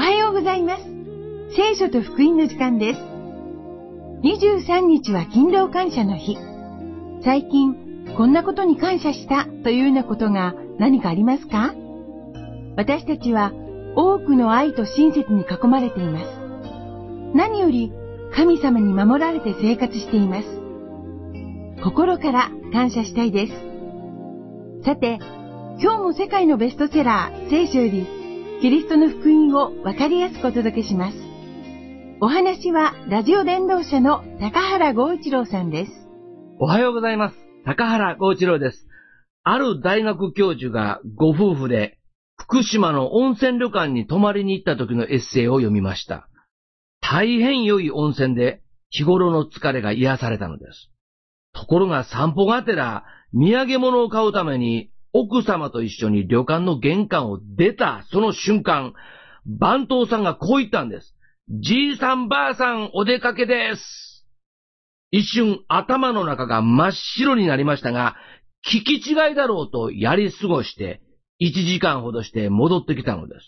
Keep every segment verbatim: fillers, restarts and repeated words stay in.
はようございます。聖書と福音の時間です。にじゅうさんにちは勤労感謝の日。最近、こんなことに感謝したというようなことが何かありますか？私たちは多くの愛と親切に囲まれています。何より神様に守られて生活しています。心から感謝したいです。さて、今日も世界のベストセラー聖書よりキリストの福音をわかりやすくお届けします。お話はラジオ伝道者の高原剛一郎さんです。 おはようございます。高原剛一郎です。ある大学教授がご夫婦で福島の温泉旅館に泊まりに行った時のエッセイを読みました。大変良い温泉で日頃の疲れが癒されたのです。ところが散歩がてら土産物を買うために奥様と一緒に旅館の玄関を出たその瞬間、番頭さんがこう言ったんです。じいさんばあさんお出かけです。一瞬頭の中が真っ白になりましたが、聞き違いだろうとやり過ごしていちじかんほどして戻ってきたのです。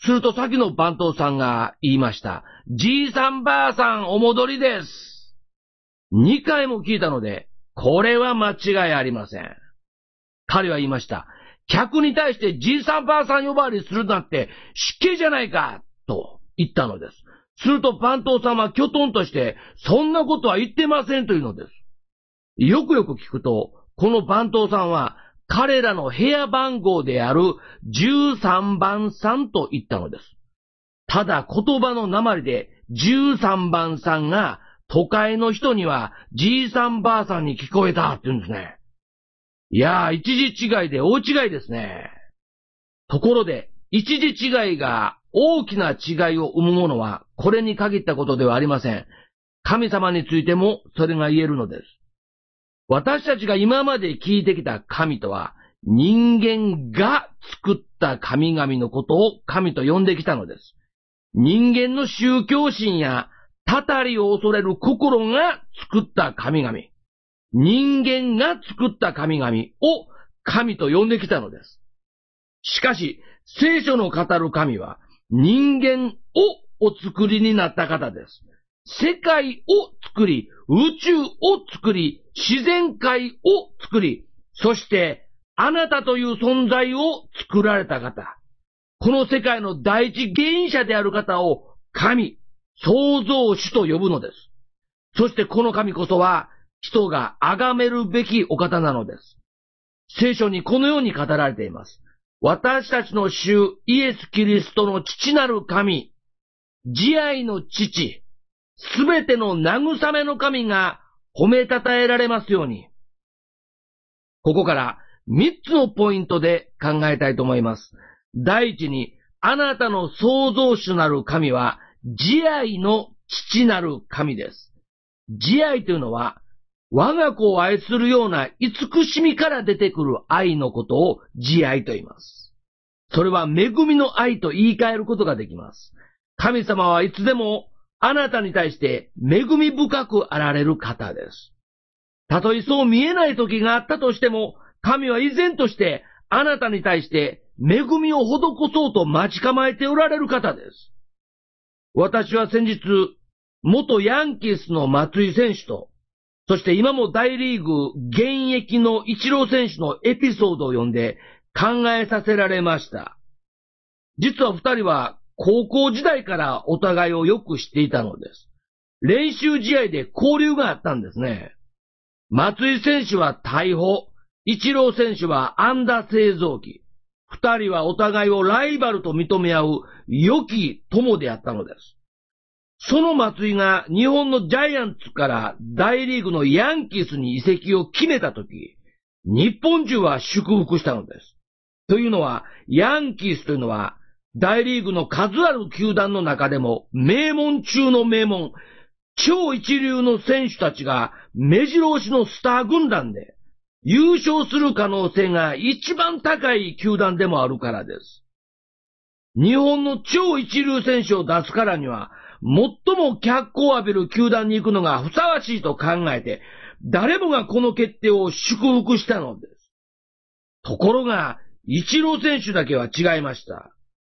すると先の番頭さんが言いました。じいさんばあさんお戻りです。にかいも聞いたので、これは間違いありません。彼は言いました。客に対してじいさんばあさん呼ばわりするなんて失敬じゃないかと言ったのです。すると番頭さんはきょとんとしてそんなことは言ってませんというのです。よくよく聞くと、この番頭さんは彼らの部屋番号であるじゅうさんばんさんと言ったのです。ただ言葉の訛りでじゅうさんばんさんが都会の人にはじいさんばあさんに聞こえたって言うんですね。いやー、一字違いで大違いですね。ところで、一字違いが大きな違いを生むものは、これに限ったことではありません。神様についてもそれが言えるのです。私たちが今まで聞いてきた神とは、人間が作った神々のことを神と呼んできたのです。人間の宗教心や、たたりを恐れる心が作った神々。人間が作った神々を神と呼んできたのです。しかし、聖書の語る神は人間をお作りになった方です。世界を作り、宇宙を作り、自然界を作り、そしてあなたという存在を作られた方。この世界の第一原因者である方を神、創造主と呼ぶのです。そしてこの神こそは、人が崇めるべきお方なのです。聖書にこのように語られています。私たちの主イエス・キリストの父なる神、慈愛の父、すべての慰めの神が褒めたたえられますように。ここからみっつのポイントで考えたいと思います。第一に、あなたの創造主なる神は慈愛の父なる神です。慈愛というのは、我が子を愛するような慈しみから出てくる愛のことを慈愛と言います。それは恵みの愛と言い換えることができます。神様はいつでもあなたに対して恵み深くあられる方です。たとえそう見えない時があったとしても、神は依然としてあなたに対して恵みを施そうと待ち構えておられる方です。私は先日、元ヤンキースの松井選手と、そして今も大リーグ現役のイチロー選手のエピソードを読んで考えさせられました。実は二人は高校時代からお互いをよく知っていたのです。練習試合で交流があったんですね。松井選手は大砲、イチロー選手は安打製造機。二人はお互いをライバルと認め合う良き友であったのです。その松井が日本のジャイアンツから大リーグのヤンキースに移籍を決めたとき、日本中は祝福したのです。というのは、ヤンキースというのは大リーグの数ある球団の中でも名門中の名門、超一流の選手たちが目白押しのスター軍団で優勝する可能性が一番高い球団でもあるからです。日本の超一流選手を出すからには、最も脚光を浴びる球団に行くのがふさわしいと考えて、誰もがこの決定を祝福したのです。ところが、イチロー選手だけは違いました。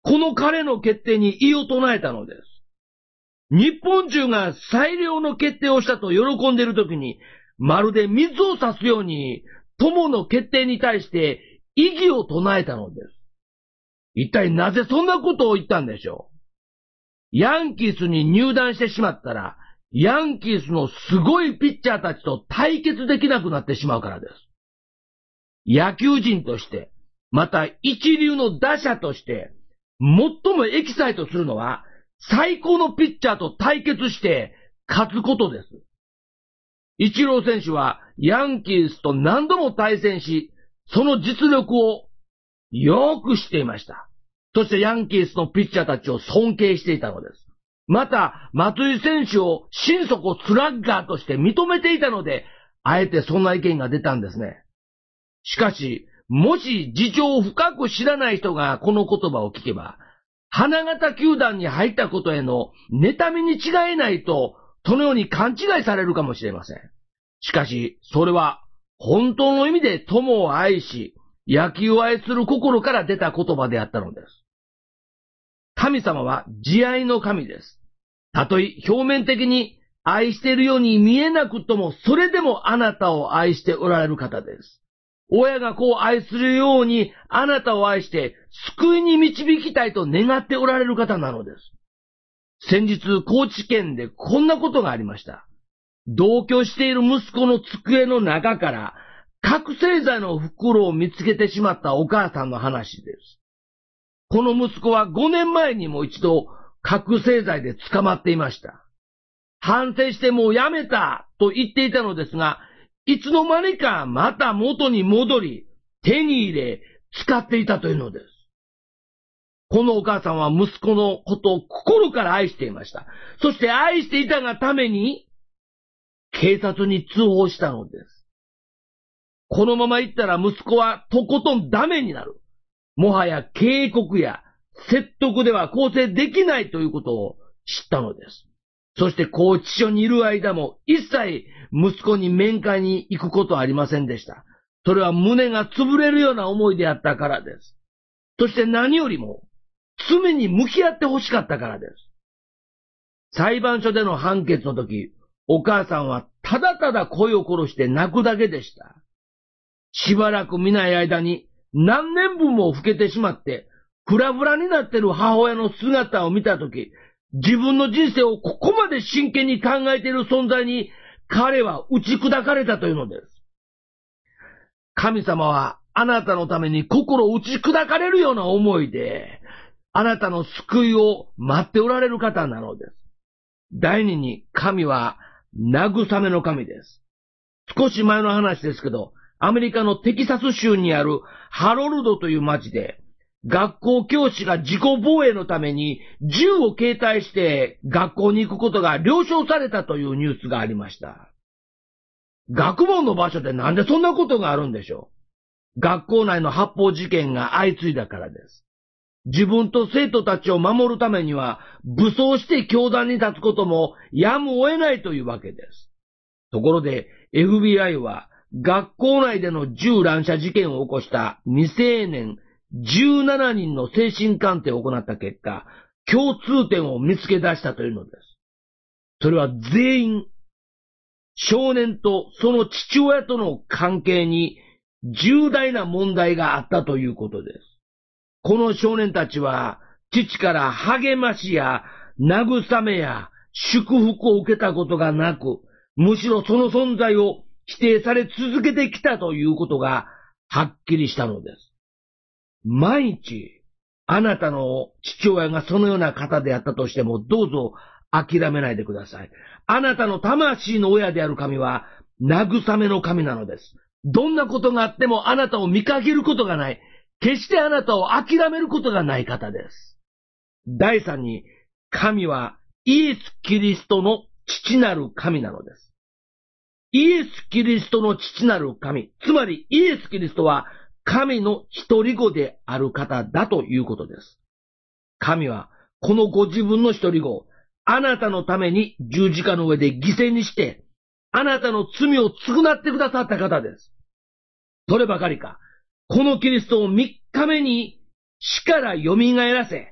この彼の決定に異を唱えたのです。日本中が最良の決定をしたと喜んでいるときに、まるで水を差すように、友の決定に対して異議を唱えたのです。一体なぜそんなことを言ったんでしょう。ヤンキースに入団してしまったら、ヤンキースのすごいピッチャーたちと対決できなくなってしまうからです。野球人として、また一流の打者として、最もエキサイトするのは、最高のピッチャーと対決して勝つことです。イチロー選手はヤンキースと何度も対戦し、その実力をよく知っていました。そしてヤンキースのピッチャーたちを尊敬していたのです。また、松井選手を心底スラッガーとして認めていたので、あえてそんな意見が出たんですね。しかし、もし事情を深く知らない人がこの言葉を聞けば、花形球団に入ったことへの妬みに違いないと、そのように勘違いされるかもしれません。しかし、それは本当の意味で友を愛し、野球を愛する心から出た言葉であったのです。神様は慈愛の神です。たとえ表面的に愛しているように見えなくとも、それでもあなたを愛しておられる方です。親が子を愛するようにあなたを愛して救いに導きたいと願っておられる方なのです。先日、高知県でこんなことがありました。同居している息子の机の中から覚醒剤の袋を見つけてしまったお母さんの話です。この息子はごねんまえにも一度覚醒剤で捕まっていました。反省してもうやめたと言っていたのですが、いつの間にかまた元に戻り、手に入れ、使っていたというのです。このお母さんは息子のことを心から愛していました。そして愛していたがために、警察に通報したのです。このまま行ったら息子はとことんダメになる。もはや警告や説得では更生できないということを知ったのです。そして拘置所にいる間も一切息子に面会に行くことはありませんでした。それは胸が潰れるような思いであったからです。そして何よりも罪に向き合ってほしかったからです。裁判所での判決の時、お母さんはただただ声を殺して泣くだけでした。しばらく見ない間に何年分も老けてしまってフラフラになっている母親の姿を見た時、自分の人生をここまで真剣に考えている存在に彼は打ち砕かれたというのです。神様はあなたのために心を打ち砕かれるような思いで、あなたの救いを待っておられる方なのです。第二に、神は慰めの神です。少し前の話ですけど、アメリカのテキサス州にあるハロルドという町で、学校教師が自己防衛のために銃を携帯して学校に行くことが了承されたというニュースがありました。学問の場所でなんでそんなことがあるんでしょう。学校内の発砲事件が相次いだからです。自分と生徒たちを守るためには武装して教壇に立つこともやむを得ないというわけです。ところで エフビーアイ は学校内での銃乱射事件を起こした未成年じゅうななにんの精神鑑定を行った結果、共通点を見つけ出したというのです。それは全員、少年とその父親との関係に重大な問題があったということです。この少年たちは、父から励ましや慰めや祝福を受けたことがなく、むしろその存在を否定され続けてきたということがはっきりしたのです。毎日、あなたの父親がそのような方であったとしても、どうぞ諦めないでください。あなたの魂の親である神は、慰めの神なのです。どんなことがあってもあなたを見限ることがない。決してあなたを諦めることがない方です。第三に、神はイエス・キリストの父なる神なのです。イエス・キリストの父なる神、つまりイエス・キリストは神の一人子である方だということです。神はこのご自分の一人子をあなたのために十字架の上で犠牲にして、あなたの罪を償ってくださった方です。そればかりか、このキリストを三日目に死から蘇らせ、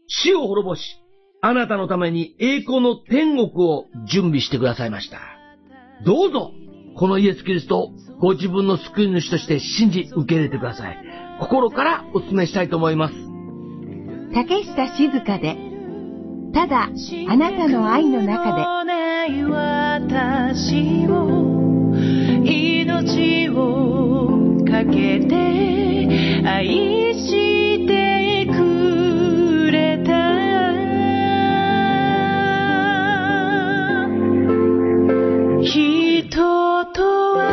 死を滅ぼし、あなたのために栄光の天国を準備してくださいました。どうぞ、このイエス・キリストをご自分の救い主として信じ受け入れてください。心からお勧めしたいと思います。 竹下静香で、ただあなたの愛の中で。 私を命をかけて愛してくれた。人とは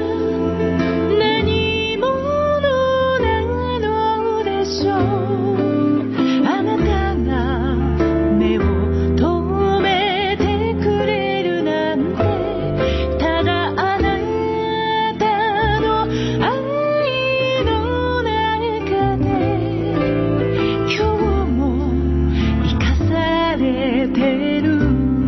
何者なのでしょう。あなたが目を留めてくれるなんて、ただあなたの愛の中で今日も生かされてる。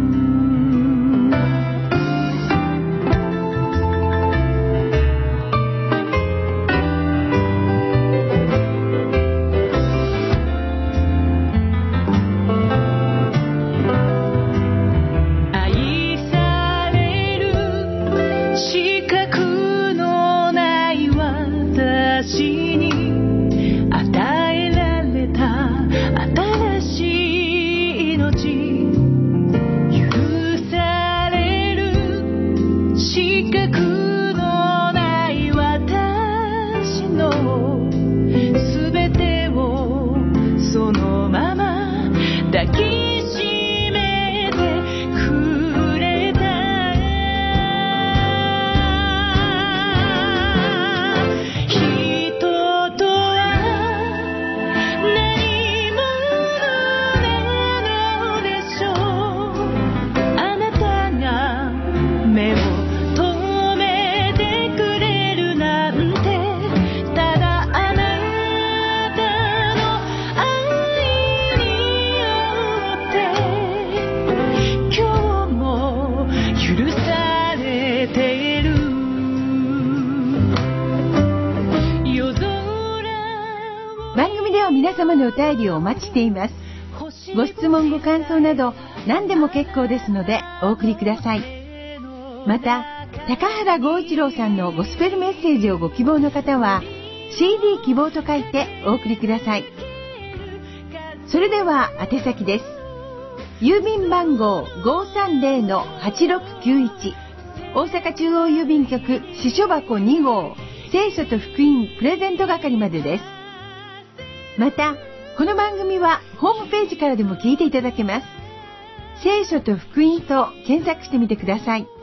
皆様のお便りをお待ちしています。ご質問ご感想など何でも結構ですのでお送りください。また、高原剛一郎さんのゴスペルメッセージをご希望の方は シーディー 希望と書いてお送りください。それでは宛先です。郵便番号 ごーさんぜろのはちろくきゅういち 大阪中央郵便局支所箱に号聖書と福音プレゼント係までです。また、この番組はホームページからでも聞いていただけます。聖書と福音と検索してみてください。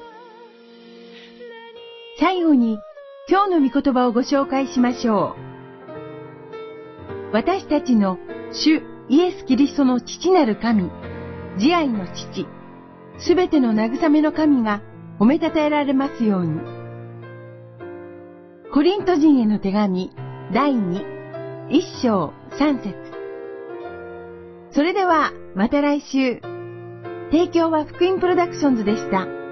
最後に、今日の御言葉をご紹介しましょう。私たちの主イエス・キリストの父なる神、慈愛の父、すべての慰めの神が褒めたたえられますように。コリント人への手紙だいに、一章三節。それではまた来週。提供は福音プロダクションズでした。